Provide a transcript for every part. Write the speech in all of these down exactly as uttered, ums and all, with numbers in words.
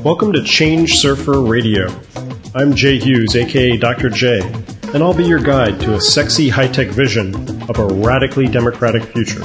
Welcome to Change Surfer Radio. I'm Jay Hughes, aka Doctor J, and I'll be your guide to a sexy high-tech vision of a radically democratic future.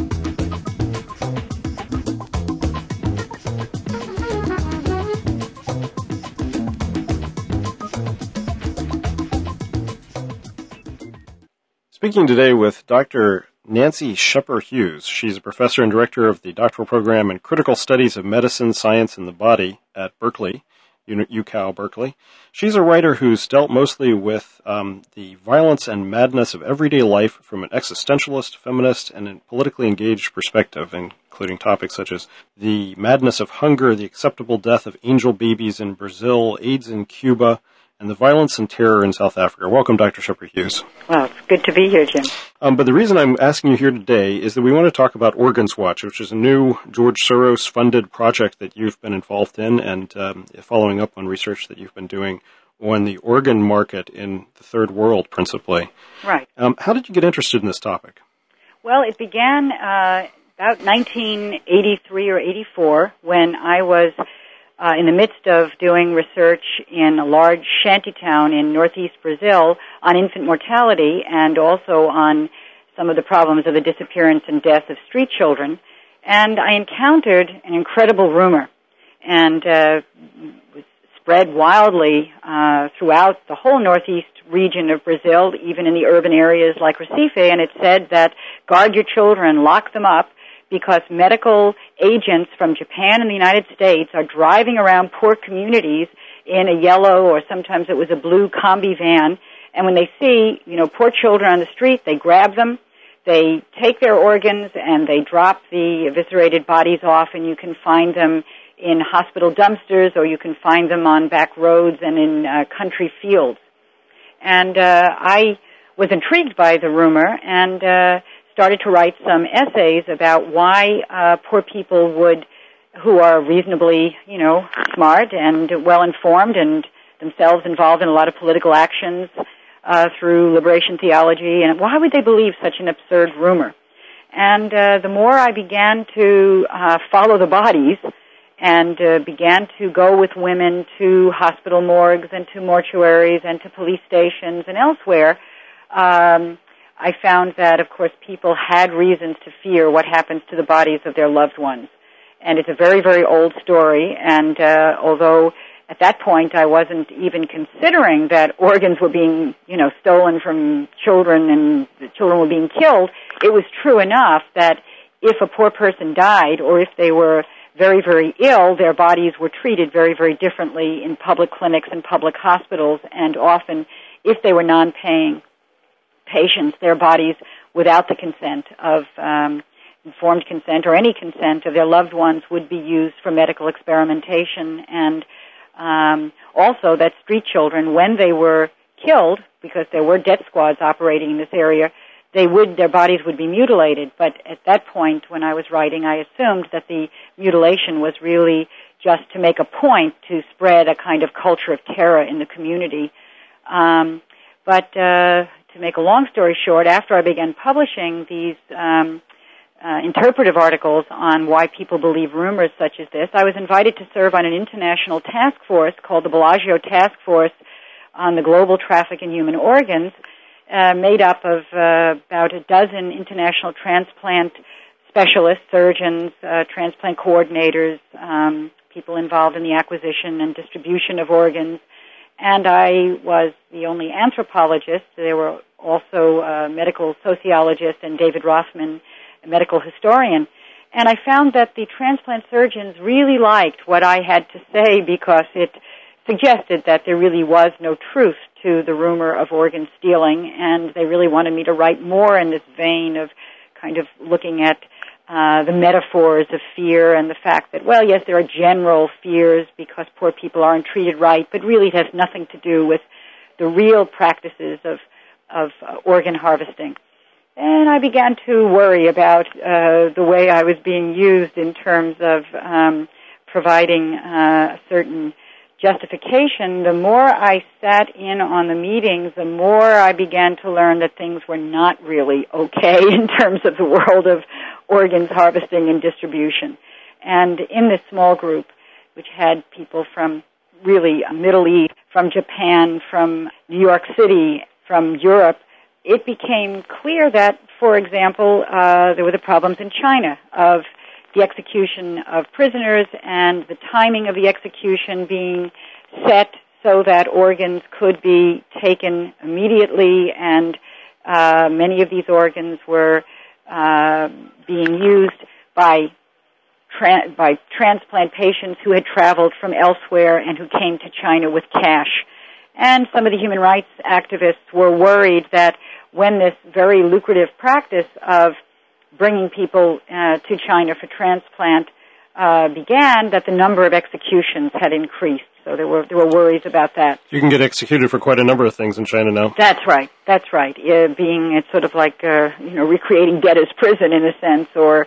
Speaking today with Doctor Nancy Shepper Hughes. She's a professor and director of the doctoral program in critical studies of medicine, science, and the body at Berkeley, U C Cal Berkeley. She's a writer who's dealt mostly with um, the violence and madness of everyday life from an existentialist, feminist, and a politically engaged perspective, including topics such as the madness of hunger, the acceptable death of angel babies in Brazil, AIDS in Cuba, and the violence and terror in South Africa. Welcome, Doctor Shepper Hughes. Well, it's good to be here, Jim. Um, but the reason I'm asking you here today is that we want to talk about Organs Watch, which is a new George Soros-funded project that you've been involved in, and um, following up on research that you've been doing on the organ market in the third world, principally. Right. Um, how did you get interested in this topic? Well, it began uh, about nineteen eighty-three or eighty-four when I was Uh, in the midst of doing research in a large shantytown in northeast Brazil on infant mortality and also on some of the problems of the disappearance and death of street children. And I encountered an incredible rumor, and uh, was spread wildly uh, throughout the whole northeast region of Brazil, even in the urban areas like Recife, and it said that guard your children, lock them up, because medical agents from Japan and the United States are driving around poor communities in a yellow, or sometimes it was a blue combi van, and when they see, you know, poor children on the street, they grab them, they take their organs, and they drop the eviscerated bodies off, and you can find them in hospital dumpsters, or you can find them on back roads and in uh, country fields. And uh, I was intrigued by the rumor, and uh started to write some essays about why uh, poor people would, who are reasonably, you know, smart and well-informed and themselves involved in a lot of political actions uh, through liberation theology, and why would they believe such an absurd rumor? And uh, the more I began to uh, follow the bodies and uh, began to go with women to hospital morgues and to mortuaries and to police stations and elsewhere, um, I found that, of course, people had reasons to fear what happens to the bodies of their loved ones. And it's a very, very old story, and uh, although at that point I wasn't even considering that organs were being, you know, stolen from children and the children were being killed, it was true enough that if a poor person died or if they were very, very ill, their bodies were treated very, very differently in public clinics and public hospitals, and often, if they were non-paying patients, their bodies, without the consent of um, informed consent or any consent of their loved ones, would be used for medical experimentation. And um, also that street children, when they were killed, because there were death squads operating in this area, they would their bodies would be mutilated. But at that point, when I was writing, I assumed that the mutilation was really just to make a point to spread a kind of culture of terror in the community. Um, but uh, To make a long story short, after I began publishing these um, uh, interpretive articles on why people believe rumors such as this, I was invited to serve on an international task force called the Bellagio Task Force on the Global Traffic in Human Organs, uh, made up of uh, about a dozen international transplant specialists, surgeons, uh, transplant coordinators, um, people involved in the acquisition and distribution of organs. And I was the only anthropologist. There were also uh, medical sociologists and David Rothman, a medical historian. And I found that the transplant surgeons really liked what I had to say because it suggested that there really was no truth to the rumor of organ stealing, and they really wanted me to write more in this vein of kind of looking at Uh, the metaphors of fear and the fact that, well, yes, there are general fears because poor people aren't treated right, but really it has nothing to do with the real practices of, of uh, organ harvesting. And I began to worry about uh, the way I was being used in terms of um, providing uh, a certain justification. The more I sat in on the meetings, the more I began to learn that things were not really okay in terms of the world of organs harvesting and distribution. And in this small group, which had people from really Middle East, from Japan, from New York City, from Europe, it became clear that, for example, uh, there were the problems in China of the execution of prisoners and the timing of the execution being set so that organs could be taken immediately, and uh, many of these organs were uh, being used by tra- by transplant patients who had traveled from elsewhere and who came to China with cash. And some of the human rights activists were worried that when this very lucrative practice of bringing people uh, to China for transplant uh, began, that the number of executions had increased. So there were there were worries about that. You can get executed for quite a number of things in China now. That's right. That's right. Uh, being it's sort of like uh, you know recreating debtor's prison in a sense, or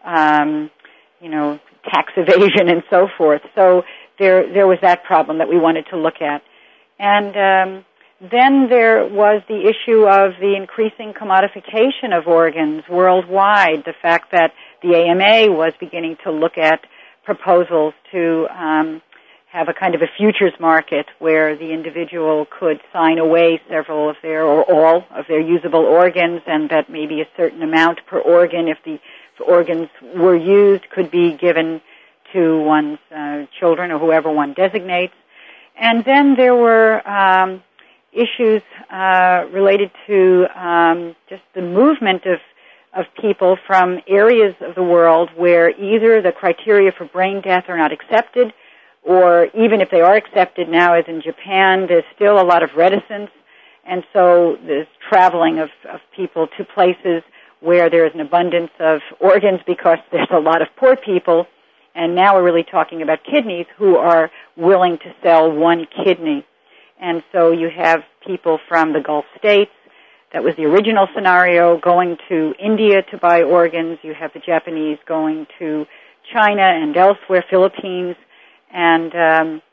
um, you know tax evasion and so forth. So there there was that problem that we wanted to look at, and um, then there was the issue of the increasing commodification of organs worldwide. The fact that the A M A was beginning to look at proposals to um, have a kind of a futures market where the individual could sign away several of their or all of their usable organs, and that maybe a certain amount per organ, if the if organs were used, could be given to one's uh, children or whoever one designates. And then there were um, issues uh, related to um, just the movement of of people from areas of the world where either the criteria for brain death are not accepted, or even if they are accepted now, as in Japan, there's still a lot of reticence, and so there's traveling of, of people to places where there is an abundance of organs because there's a lot of poor people, and now we're really talking about kidneys who are willing to sell one kidney. And so you have people from the Gulf states, that was the original scenario, going to India to buy organs. You have the Japanese going to China and elsewhere, Philippines. And um,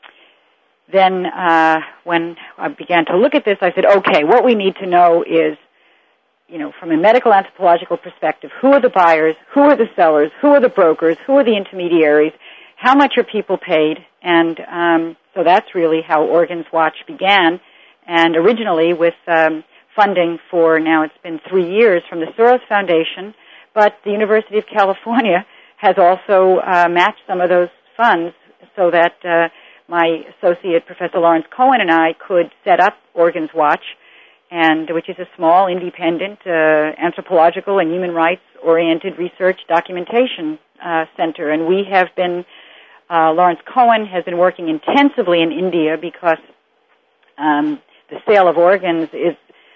then uh, when I began to look at this, I said, okay, what we need to know is, you know, from a medical anthropological perspective, who are the buyers, who are the sellers, who are the brokers, who are the intermediaries, how much are people paid? And um, so that's really how Organs Watch began. And originally with um, funding for, now it's been three years, from the Soros Foundation, but the University of California has also uh, matched some of those funds so that uh, my associate, Professor Lawrence Cohen, and I could set up Organs Watch, and which is a small, independent, uh, anthropological and human rights-oriented research documentation uh, center. And we have been, uh, Lawrence Cohen has been working intensively in India because um, the sale of organs is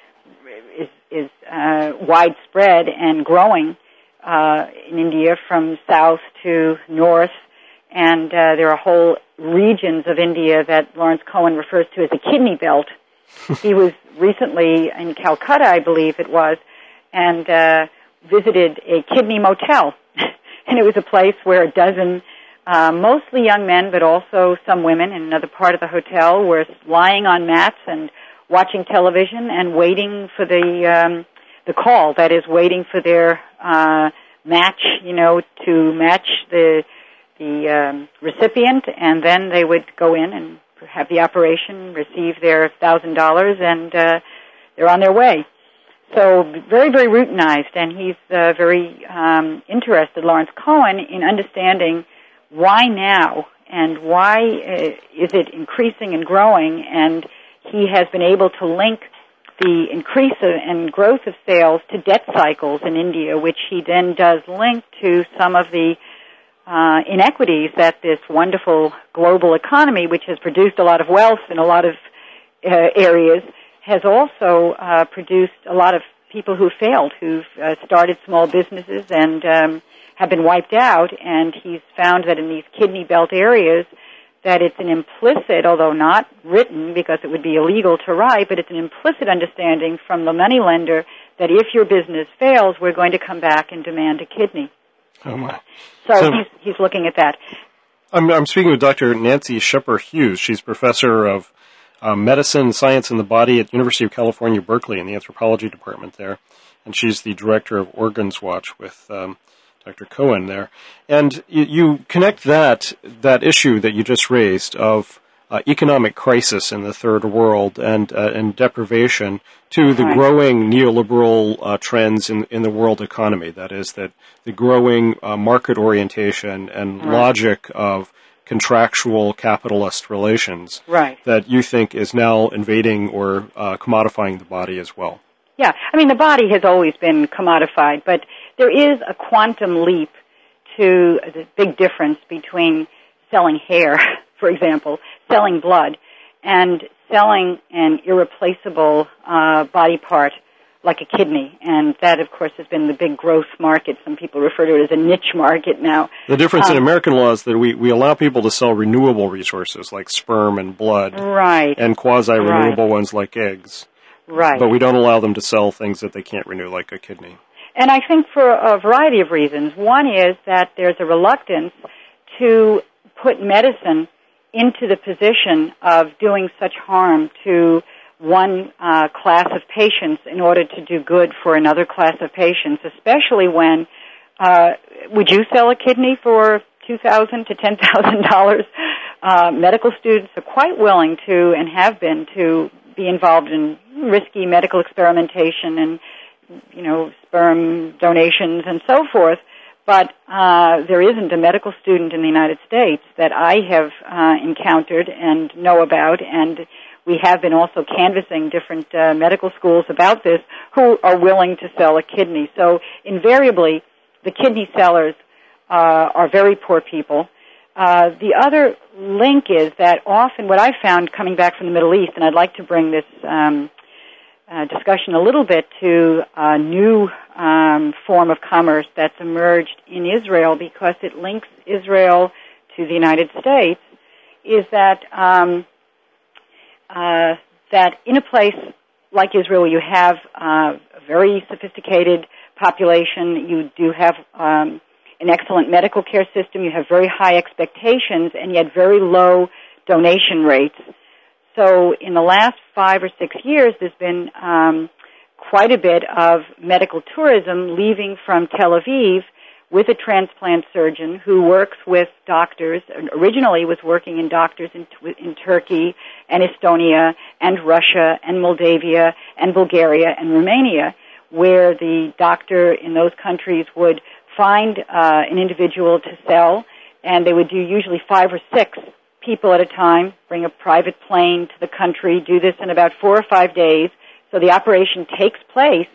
is, is uh, widespread and growing uh, in India from south to north. And uh, there are whole regions of India that Lawrence Cohen refers to as the kidney belt. He was recently in Calcutta, I believe it was, and uh, visited a kidney motel. And it was a place where a dozen, uh, mostly young men, but also some women in another part of the hotel, were lying on mats and watching television and waiting for the um, the call, that is, waiting for their uh, match, you know, to match the the um, recipient, and then they would go in and have the operation, receive their thousand dollars, and uh, they're on their way. So very, very routinized, and he's uh, very um, interested, Lawrence Cohen, in understanding why now and why uh, is it increasing and growing, and he has been able to link the increase and growth of sales to debt cycles in India, which he then does link to some of the uh, inequities that this wonderful global economy, which has produced a lot of wealth in a lot of uh, areas, has also uh, produced a lot of people who failed, who've uh, started small businesses and um, have been wiped out. And he's found that in these kidney belt areas, that it's an implicit, although not written because it would be illegal to write, but it's an implicit understanding from the moneylender that if your business fails, we're going to come back and demand a kidney. Oh my! So, so he's he's looking at that. I'm I'm speaking with Doctor Nancy Shepper Hughes. She's professor of uh, medicine, science, and the body at University of California, Berkeley, in the anthropology department there, and she's the director of Organs Watch with um, Doctor Cohen there. And you, you connect that, that issue that you just raised of uh, economic crisis in the third world and, uh, and deprivation to the right. growing neoliberal uh, trends in, in the world economy. That is, that the growing uh, market orientation and right. logic of contractual capitalist relations right. that you think is now invading or uh, commodifying the body as well. Yeah, I mean, the body has always been commodified, but there is a quantum leap to the big difference between selling hair, for example, selling blood, and selling an irreplaceable uh, body part like a kidney. And that, of course, has been the big growth market. Some people refer to it as a niche market now. The difference um, in American law is that we, we allow people to sell renewable resources like sperm and blood. Right. And quasi-renewable right. ones like eggs. Right. But we don't allow them to sell things that they can't renew, like a kidney. And I think for a variety of reasons. One is that there's a reluctance to put medicine into the position of doing such harm to one uh, class of patients in order to do good for another class of patients, especially when, uh, would you sell a kidney for two thousand dollars to ten thousand dollars? Uh, medical students are quite willing to, and have been, to be involved in risky medical experimentation and, you know, sperm donations and so forth. But uh, there isn't a medical student in the United States that I have uh, encountered and know about, and we have been also canvassing different uh, medical schools about this, who are willing to sell a kidney. So invariably, the kidney sellers uh, are very poor people. Uh, the other link is that often what I found coming back from the Middle East, and I'd like to bring this um, uh, discussion a little bit to a new um, form of commerce that's emerged in Israel because it links Israel to the United States, is that um, uh, that in a place like Israel, you have uh, a very sophisticated population. You do have um, an excellent medical care system. You have very high expectations, and yet very low donation rates. So in the last five or six years, there's been um, quite a bit of medical tourism leaving from Tel Aviv with a transplant surgeon who works with doctors, originally was working in doctors in, in Turkey and Estonia and Russia and Moldavia and Bulgaria and Romania, where the doctor in those countries would find uh, an individual to sell, and they would do usually five or six people at a time, bring a private plane to the country, do this in about four or five days. So the operation takes place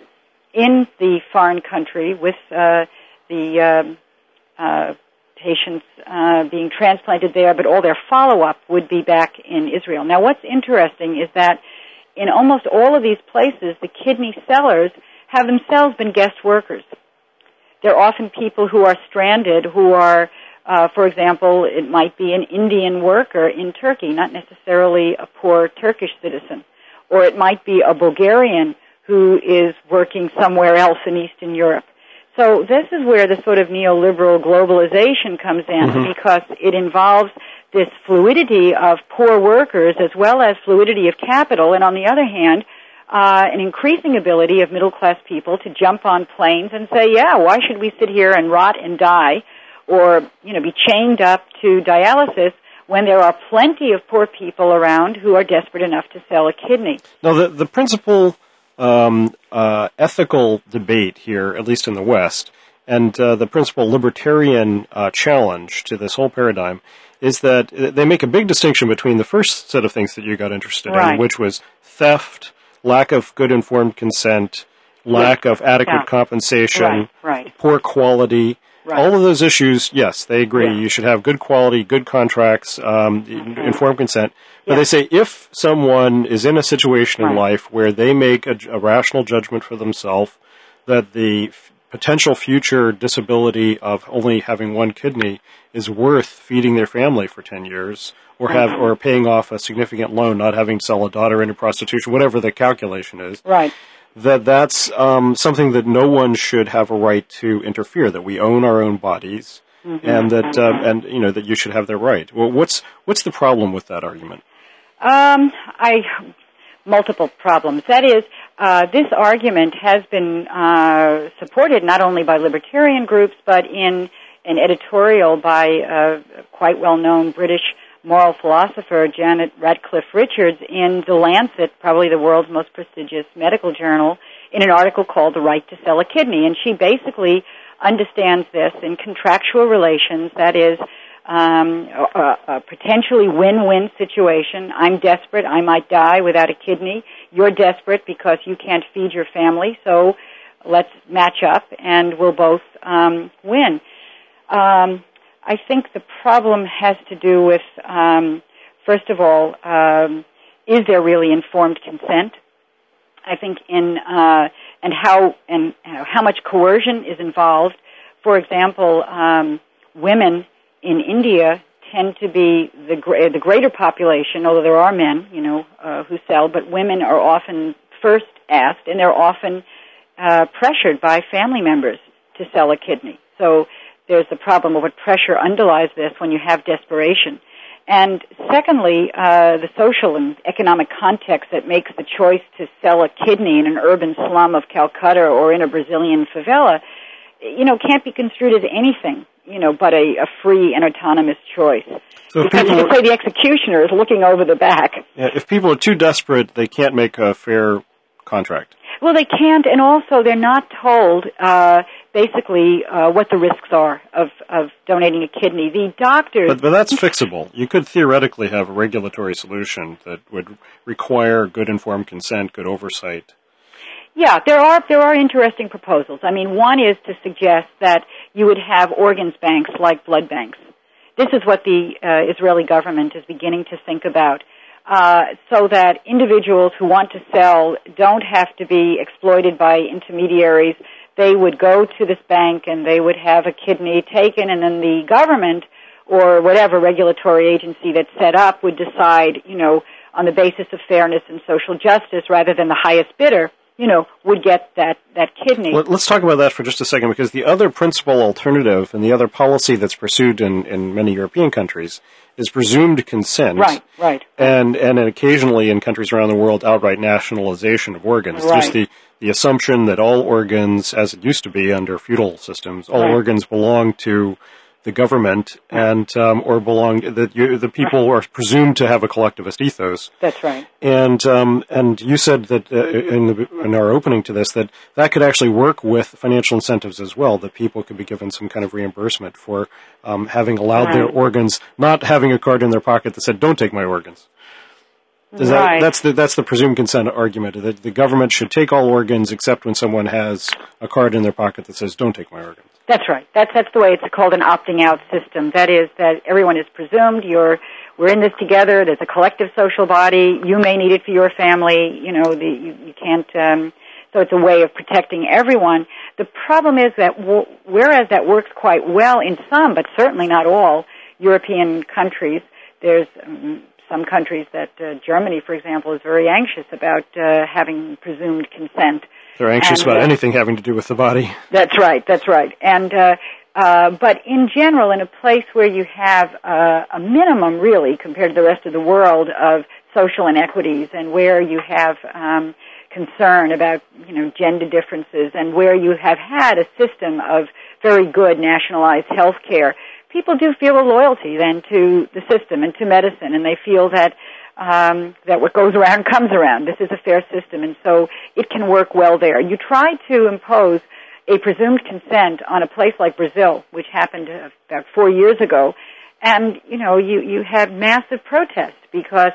in the foreign country with uh, the um, uh, patients uh, being transplanted there, but all their follow-up would be back in Israel. Now, what's interesting is that in almost all of these places, the kidney sellers have themselves been guest workers. They're often people who are stranded, who are, uh, for example, it might be an Indian worker in Turkey, not necessarily a poor Turkish citizen. Or it might be a Bulgarian who is working somewhere else in Eastern Europe. So this is where the sort of neoliberal globalization comes in, mm-hmm. because it involves this fluidity of poor workers as well as fluidity of capital, and on the other hand, uh, an increasing ability of middle-class people to jump on planes and say, yeah, why should we sit here and rot and die or, you know, be chained up to dialysis when there are plenty of poor people around who are desperate enough to sell a kidney? Now, the, the principal um, uh, ethical debate here, at least in the West, and uh, the principal libertarian uh, challenge to this whole paradigm is that they make a big distinction between the first set of things that you got interested right. in, which was theft, lack of good informed consent, lack yes. of adequate yeah. compensation, right. Right. poor quality. Right. All of those issues, yes, they agree. Yeah. You should have good quality, good contracts, um, okay. informed consent. But yeah. they say if someone is in a situation right. in life where they make a, a rational judgment for themselves that the f- potential future disability of only having one kidney is worth feeding their family for ten years, or have or paying off a significant loan, not having to sell a daughter into prostitution, whatever the calculation is. Right. That that's um, something that no one should have a right to interfere. That we own our own bodies, mm-hmm. and that uh, and you know that you should have their right. Well, what's what's the problem with that argument? Um, I multiple problems. That is, uh, this argument has been uh, supported not only by libertarian groups, but in an editorial by a quite well-known British moral philosopher, Janet Radcliffe Richards, in The Lancet, probably the world's most prestigious medical journal, in an article called The Right to Sell a Kidney. And she basically understands this in contractual relations, that is, um, a, a potentially win-win situation. I'm desperate, I might die without a kidney. You're desperate because you can't feed your family, so let's match up and we'll both um, win. Um, I think the problem has to do with, um, first of all, um, is there really informed consent? I think in uh, and how and how much coercion is involved. For example, um, women in India tend to be the gra- the greater population, although there are men, you know, uh, who sell, but women are often first asked, and they're often uh, pressured by family members to sell a kidney. So there's the problem of what pressure underlies this when you have desperation. And secondly, uh, the social and economic context that makes the choice to sell a kidney in an urban slum of Calcutta or in a Brazilian favela, you know, can't be construed as anything, you know, but a, a free and autonomous choice. So because you could say the executioner is looking over the back. Yeah, if people are too desperate, they can't make a fair contract. Well, they can't, and also they're not told uh, basically uh, what the risks are of, of donating a kidney. The doctors... But, but that's fixable. You could theoretically have a regulatory solution that would require good informed consent, good oversight. Yeah, there are there are interesting proposals. I mean, one is to suggest that you would have organs banks like blood banks. This is what the uh, Israeli government is beginning to think about. Uh, so that individuals who want to sell don't have to be exploited by intermediaries. They would go to this bank and they would have a kidney taken, and then the government or whatever regulatory agency that's set up would decide, you know, on the basis of fairness and social justice rather than the highest bidder, you know, would get that, that kidney. Well, let's talk about that for just a second, because the other principal alternative and the other policy that's pursued in, in many European countries is presumed consent. Right, right. And, and occasionally in countries around the world, outright nationalization of organs. Right. There's the, the assumption that all organs, as it used to be under feudal systems, all right. organs belong to the government and um, or belong that you, the people are presumed to have a collectivist ethos. That's right. And um, and you said that uh, in, the, in our opening to this that that could actually work with financial incentives as well. That people could be given some kind of reimbursement for um, having allowed right. their organs, not having a card in their pocket that said "Don't take my organs." Is right. that, that's the that's the presumed consent argument, that the government should take all organs except when someone has a card in their pocket that says "Don't take my organs." That's right. That's that's the way it's called an opting out system. That is that everyone is presumed you're we're in this together. There's a collective social body. You may need it for your family. You know, the, you, you can't. Um, so it's a way of protecting everyone. The problem is that w- whereas that works quite well in some, but certainly not all European countries, there's um, some countries that uh, Germany, for example, is very anxious about uh, having presumed consent. They're anxious and, about uh, anything having to do with the body. That's right, that's right. And uh, uh, but in general, in a place where you have uh, a minimum, really, compared to the rest of the world, of social inequities, and where you have um, concern about, you know, gender differences, and where you have had a system of very good nationalized health care, people do feel a loyalty then to the system and to medicine, and they feel that Um, that what goes around comes around. This is a fair system, and so it can work well there. You try to impose a presumed consent on a place like Brazil, which happened about four years ago, and, you know, you, you had massive protests because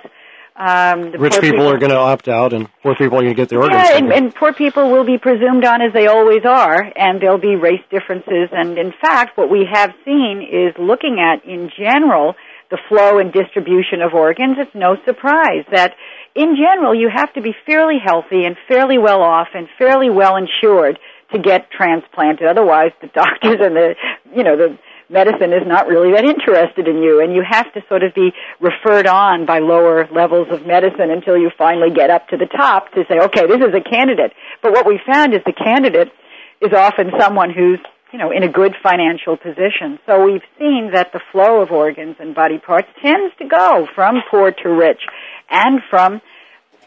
um, the rich poor people, people are going to opt out, and poor people are going to get their organs. Yeah, and, and poor people will be presumed on as they always are, and there'll be race differences. And in fact, what we have seen is looking at, in general, the flow and distribution of organs. It's no surprise that, in general, you have to be fairly healthy and fairly well off and fairly well insured to get transplanted. Otherwise, the doctors and the, you know, the medicine is not really that interested in you, and you have to sort of be referred on by lower levels of medicine until you finally get up to the top to say, okay, this is a candidate. But what we found is the candidate is often someone who's, you know, in a good financial position. So we've seen that the flow of organs and body parts tends to go from poor to rich and from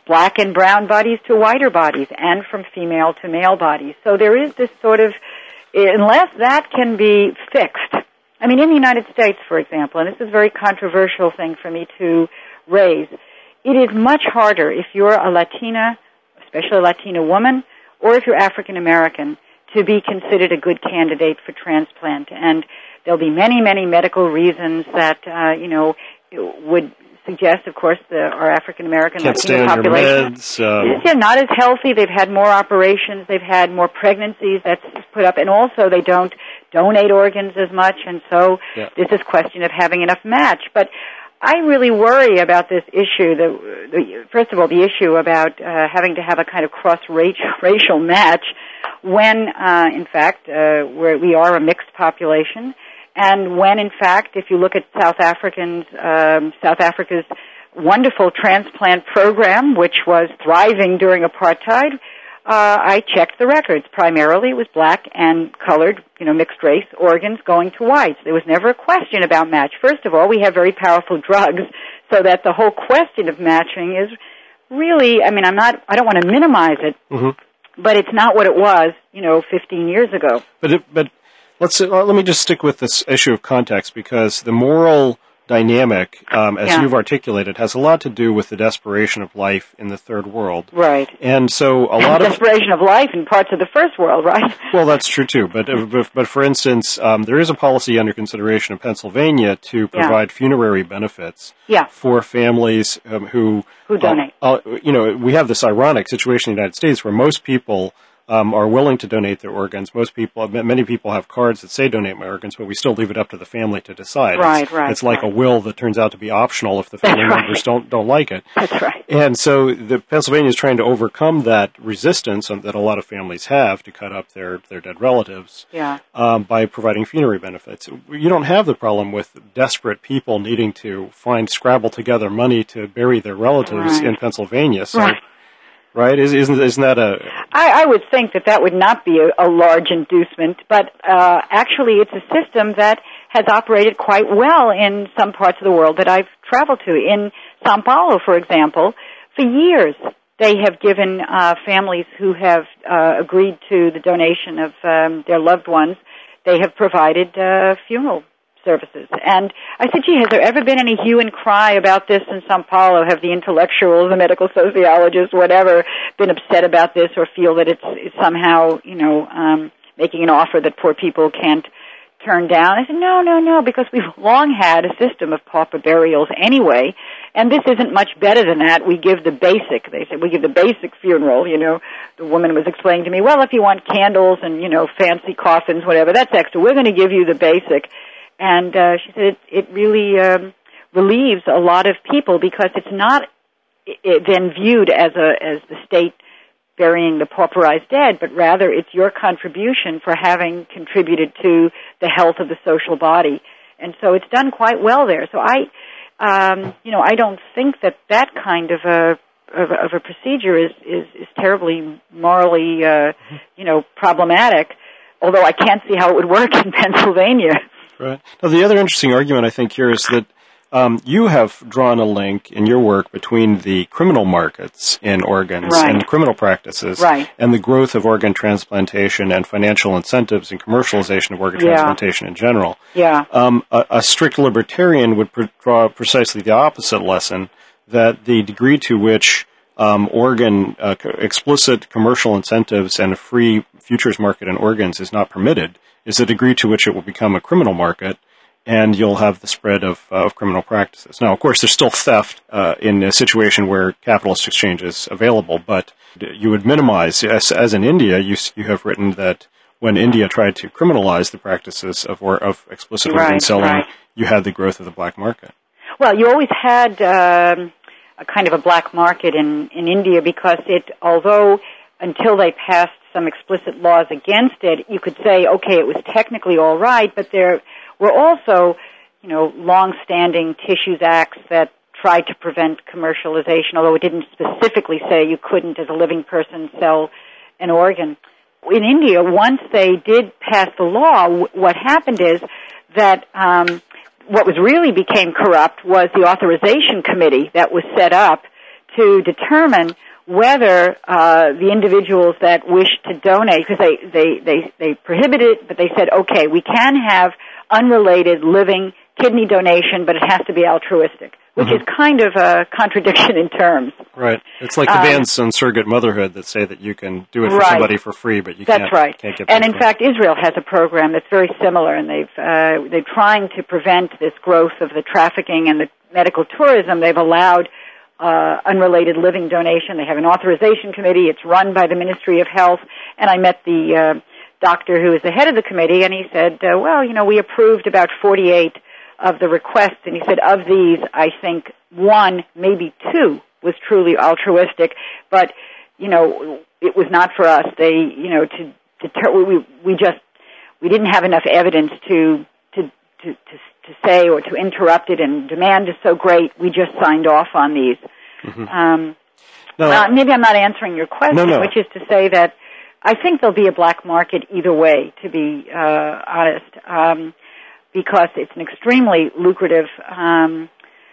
black and brown bodies to whiter bodies, and from female to male bodies. So there is this sort of, unless that can be fixed, I mean, in the United States, for example, and this is a very controversial thing for me to raise, it is much harder if you're a Latina, especially a Latina woman, or if you're African American, to be considered a good candidate for transplant. And there'll be many, many medical reasons that, uh, you know, would suggest, of course, the, our African American Latino population meds, um, they're not as healthy. They've had more operations. They've had more pregnancies. That's put up, and also they don't donate organs as much. And so yeah. there's this question of having enough match. But I really worry about this issue. The, the first of all, the issue about uh, having to have a kind of cross-racial match, when, uh, in fact, uh, we're, we are a mixed population. And when, in fact, if you look at South Africans, um, South Africa's wonderful transplant program, which was thriving during apartheid, uh, I checked the records. Primarily, it was black and colored, you know, mixed race organs going to whites. There was never a question about match. First of all, we have very powerful drugs, so that the whole question of matching is really, I mean, I'm not, I don't want to minimize it, mm-hmm. but it's not what it was, you know, fifteen years ago. But it, but. Let's uh, let me just stick with this issue of context, because the moral dynamic, um, as yeah. you've articulated, has a lot to do with the desperation of life in the third world. Right. And so a lot the of desperation of life in parts of the first world, right? Well, that's true too. But uh, but, but for instance, um, there is a policy under consideration in Pennsylvania to provide yeah. funerary benefits yeah. for families um, who who donate. Uh, uh, you know, we have this ironic situation in the United States where most people Um, are willing to donate their organs. Most people, many people have cards that say donate my organs, but we still leave it up to the family to decide. Right, it's, right. It's like right. a will that turns out to be optional if the family That's members right. don't don't like it. That's right. And so the Pennsylvania is trying to overcome that resistance that a lot of families have to cut up their, their dead relatives yeah. um, by providing funerary benefits. You don't have the problem with desperate people needing to find, scrabble together money to bury their relatives right. in Pennsylvania. So. Right. Right? Isn't isn't that a? I, I would think that that would not be a, a large inducement, but uh, actually, it's a system that has operated quite well in some parts of the world that I've traveled to. In Sao Paulo, for example, for years they have given uh, families who have uh, agreed to the donation of um, their loved ones. They have provided uh, funeral services. And I said, gee, has there ever been any hue and cry about this in Sao Paulo? Have the intellectuals, the medical sociologists, whatever, been upset about this or feel that it's, it's somehow, you know, um, making an offer that poor people can't turn down? I said, no, no, no, because we've long had a system of pauper burials anyway, and this isn't much better than that. We give the basic, they said, we give the basic funeral, you know. The woman was explaining to me, well, if you want candles and, you know, fancy coffins, whatever, that's extra. We're going to give you the basic. And uh, she said it, it really um, relieves a lot of people because it's not it, then viewed as a as the state burying the pauperized dead, but rather it's your contribution for having contributed to the health of the social body. And so it's done quite well there. So I, um, you know, I don't think that that kind of a of a, of a procedure is, is, is terribly morally, uh, you know, problematic. Although I can't see how it would work in Pennsylvania. Right. Now, the other interesting argument I think here is that um, you have drawn a link in your work between the criminal markets in organs right. and criminal practices right. and the growth of organ transplantation and financial incentives and commercialization of organ yeah. transplantation in general. Yeah. Um, a, a strict libertarian would pr- draw precisely the opposite lesson, that the degree to which um, organ uh, explicit commercial incentives and a free futures market in organs is not permitted is the degree to which it will become a criminal market, and you'll have the spread of, uh, of criminal practices. Now, of course, there's still theft uh, in a situation where capitalist exchange is available, but you would minimize, as, as in India, you, you have written that when India tried to criminalize the practices of, or, of explicit right, organ selling, right. you had the growth of the black market. Well, you always had um, a kind of a black market in, in India because it, although until they passed some explicit laws against it, you could say, okay, it was technically all right, but there were also, you know, long-standing Tissues Acts that tried to prevent commercialization, although it didn't specifically say you couldn't, as a living person, sell an organ. In India, once they did pass the law, what happened is that um, what was really became corrupt was the authorization committee that was set up to determine whether uh, the individuals that wish to donate, because they, they, they, they prohibited it, but they said, okay, we can have unrelated living kidney donation, but it has to be altruistic, which mm-hmm. is kind of a contradiction in terms. Right. It's like the um, bans on surrogate motherhood that say that you can do it for right. somebody for free, but you that's can't, right. can't get And in for fact, Israel has a program that's very similar, and they've, uh, they're trying to prevent this growth of the trafficking and the medical tourism. They've allowed Uh, unrelated living donation. They have an authorization committee. It's run by the Ministry of Health. And I met the uh, doctor who is the head of the committee, and he said, uh, well, you know, we approved about forty-eight of the requests. And he said, of these, I think one, maybe two, was truly altruistic. But, you know, it was not for us. They, you know, to, to we, we just, we didn't have enough evidence to, to, to, to to say or to interrupt it, and demand is so great, we just signed off on these. Mm-hmm. Um, no, uh, maybe I'm not answering your question, no, no. which is to say that I think there'll be a black market either way, to be uh, honest, um, because it's an extremely lucrative, um,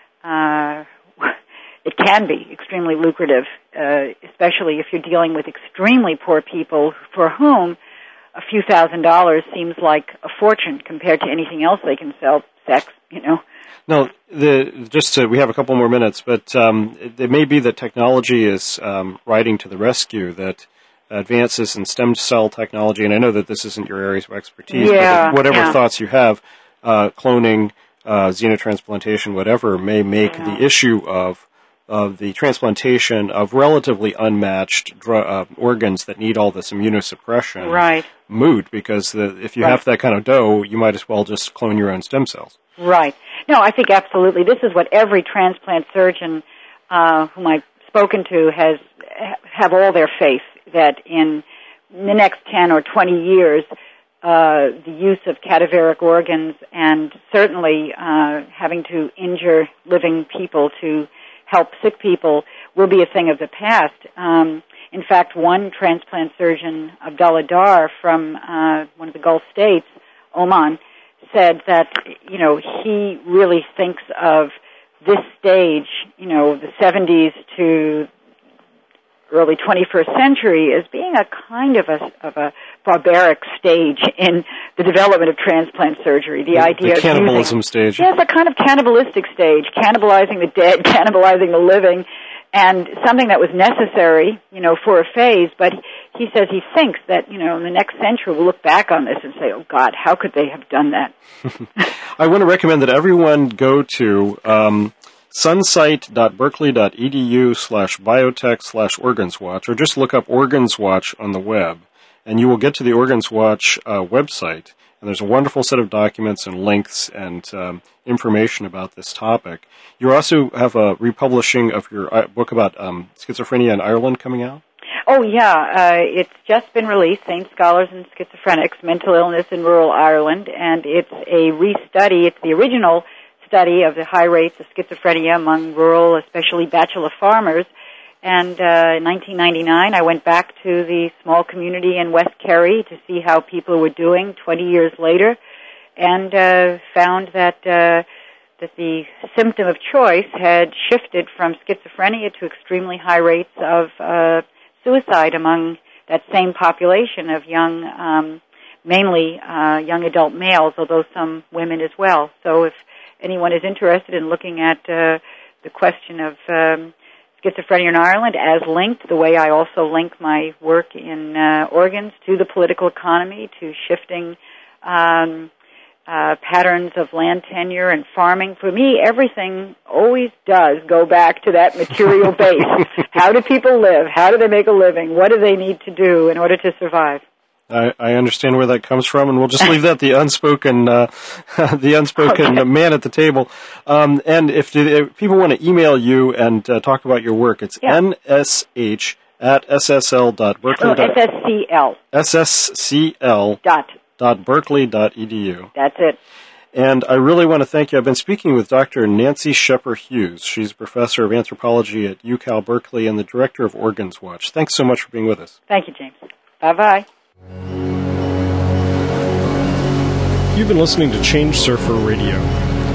uh, it can be extremely lucrative, uh, especially if you're dealing with extremely poor people for whom a few thousand dollars seems like a fortune compared to anything else they can sell. Sex, you know. No, the, just to, we have a couple more minutes, but um, it, it may be that technology is um, riding to the rescue, that advances in stem cell technology, and I know that this isn't your area of expertise, yeah, but whatever yeah. thoughts you have, uh, cloning, uh, xenotransplantation, whatever, may make yeah. the issue of of the transplantation of relatively unmatched dr- uh, organs that need all this immunosuppression right. moot, because the, if you right. have that kind of dough, you might as well just clone your own stem cells. Right. No, I think absolutely. This is what every transplant surgeon uh, whom I've spoken to has have all their faith that in the next ten or twenty years, uh, the use of cadaveric organs and certainly uh, having to injure living people to help sick people will be a thing of the past. Um, in fact, one transplant surgeon, Abdullah Dar from uh, one of the Gulf states, Oman, said that, you know, he really thinks of this stage, you know, the seventies to early twenty-first century as being a kind of a of a barbaric stage in the development of transplant surgery. The, the idea the cannibalism of using, stage. Yes, a kind of cannibalistic stage, cannibalizing the dead, cannibalizing the living, and something that was necessary, you know, for a phase. But he says he thinks that, you know, in the next century we'll look back on this and say, oh God, how could they have done that? I want to recommend that everyone go to um, sunsite.berkeley.edu slash biotech slash Organs Watch, or just look up Organs Watch on the web, and you will get to the Organs Watch uh, website. And there's a wonderful set of documents and links and um, information about this topic. You also have a republishing of your uh, book about um, schizophrenia in Ireland coming out? Oh, yeah. Uh, it's just been released, Saints, Scholars, and Schizophrenics, Mental Illness in Rural Ireland, and it's a restudy. It's the original study of the high rates of schizophrenia among rural, especially bachelor farmers. And uh, in nineteen ninety-nine, I went back to the small community in West Kerry to see how people were doing twenty years later, and uh, found that uh, that the symptom of choice had shifted from schizophrenia to extremely high rates of uh, suicide among that same population of young, um, mainly uh, young adult males, although some women as well. So if anyone is interested in looking at uh, the question of um, schizophrenia in Ireland as linked, the way I also link my work in uh, organs to the political economy, to shifting um, uh, patterns of land tenure and farming. For me, everything always does go back to that material base. How do people live? How do they make a living? What do they need to do in order to survive? I, I understand where that comes from, and we'll just leave that the unspoken, uh, the unspoken okay. man at the table. Um, and if, if people want to email you and uh, talk about your work, it's yeah. N S H at S S L dot Berkeley. Oh, S S C L. S S C L. Dot. Dot Berkeley dot E D U. That's it. And I really want to thank you. I've been speaking with Doctor Nancy Scheper Hughes. She's a professor of anthropology at UCal Berkeley and the director of Organs Watch. Thanks so much for being with us. Thank you, James. Bye-bye. You've been listening to Change Surfer Radio.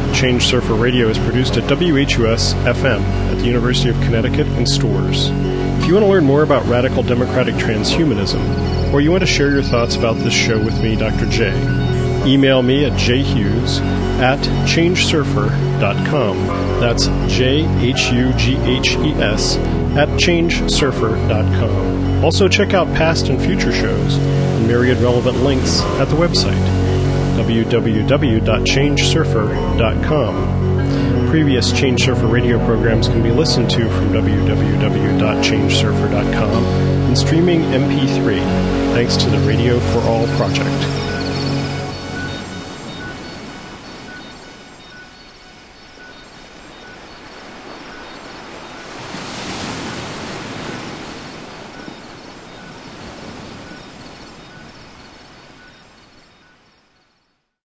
Change Surfer Radio is produced at W H U S F M at the University of Connecticut in Storrs. If you want to learn more about radical democratic transhumanism, or you want to share your thoughts about this show with me, Doctor J, email me at jhughes at changesurfer dot com. That's J H U G H E S at changesurfer dot com. Also check out past and future shows and myriad relevant links at the website, w w w dot changesurfer dot com. Previous Change Surfer radio programs can be listened to from w w w dot changesurfer dot com and streaming M P three, thanks to the Radio for All project.